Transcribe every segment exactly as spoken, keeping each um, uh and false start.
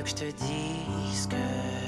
veux que je te dise que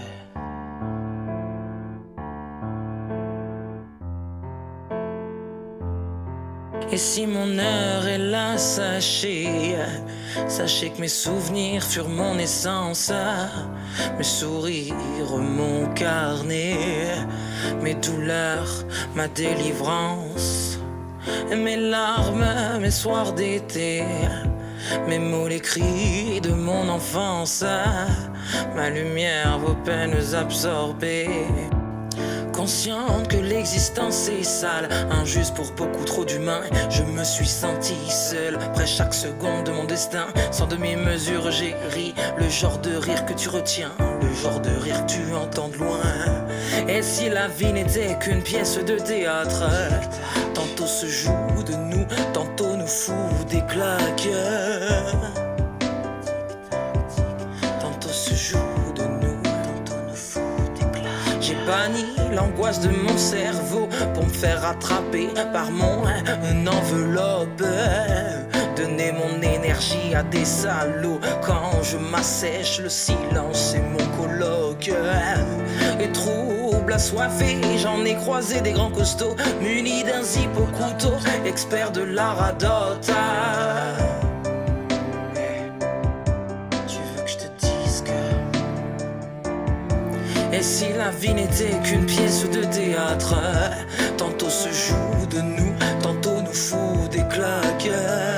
et si mon heure est là, sachez, sachez que mes souvenirs furent mon essence, mes sourires, mon carnet, mes douleurs, ma délivrance, et mes larmes, mes soirs d'été, mes mots, les cris de mon enfance, ma lumière, vos peines absorbées. Consciente que l'existence est sale, injuste pour beaucoup trop d'humains, je me suis senti seul, près chaque seconde de mon destin. Sans demi-mesure j'ai ri, le genre de rire que tu retiens, le genre de rire que tu entends de loin. Et si la vie n'était qu'une pièce de théâtre, tantôt se joue de nous, tantôt nous fout des claques. Tantôt se joue de nous, tantôt nous fout des claques. J'ai banni l'angoisse de mon cerveau pour me faire attraper par mon enveloppe. Donner mon énergie à des salauds quand je m'assèche, le silence est mon coloc. Et trouble assoiffé, j'en ai croisé des grands costauds, munis d'un zip au couteau, experts de la radote. Et si la vie n'était qu'une pièce de théâtre, tantôt se joue de nous, tantôt nous fout des claques.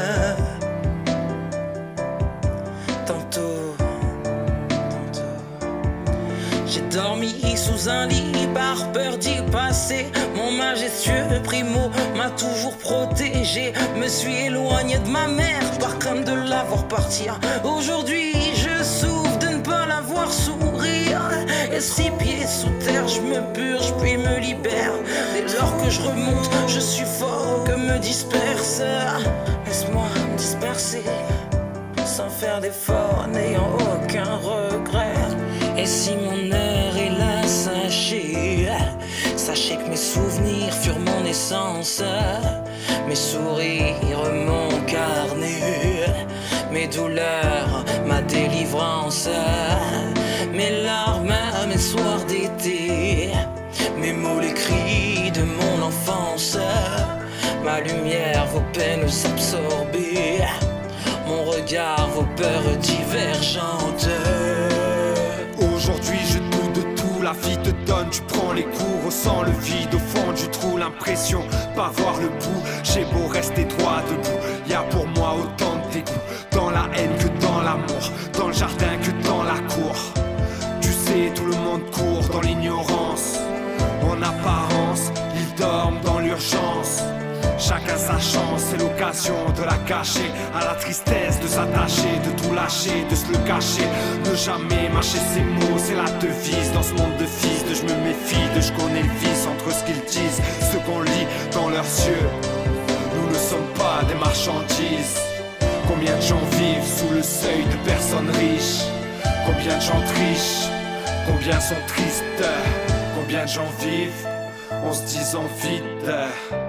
Tantôt, tantôt. J'ai dormi sous un lit par peur d'y passer. Mon majestueux primo m'a toujours protégé. Me suis éloigné de ma mère par crainte de la voir partir. Aujourd'hui je souffre de ne pas la voir sourire. Et six pieds sous terre, je me purge puis me libère. Dès lors que je remonte, je suffoque, me disperse. Laisse-moi me disperser, sans faire d'effort, n'ayant aucun regret. Et si mon heure est là, sachez, sachez que mes souvenirs furent mon essence, mes sourires, mon carnet, mes douleurs, ma délivrance, mes larmes, mes soirs d'été, mes mots, les cris de mon enfance, ma lumière, vos peines absorbées, mon regard, vos peurs divergentes. Aujourd'hui je doute de tout, la vie te donne, tu prends les coups, ressens le vide au fond du trou, l'impression pas voir le bout. J'ai beau rester droit debout, y'a pour moi autant de dégoût, dans la haine que dans l'amour, dans le jardin que dans la cour. Tu sais, tout le monde court dans l'ignorance, en apparence, ils dorment dans l'urgence. Chacun sa chance, c'est l'occasion de la cacher, à la tristesse de s'attacher, de tout lâcher, de se le cacher. Ne jamais mâcher ses mots, c'est la devise dans ce monde de fils de je me méfie, de je connais le vice entre ce qu'ils disent, ce qu'on lit dans leurs yeux. Nous ne sommes pas des marchandises. Combien de gens vivent sous le seuil de personnes riches? Combien de gens trichent? Combien sont tristes? Combien de gens vivent en se disant vite?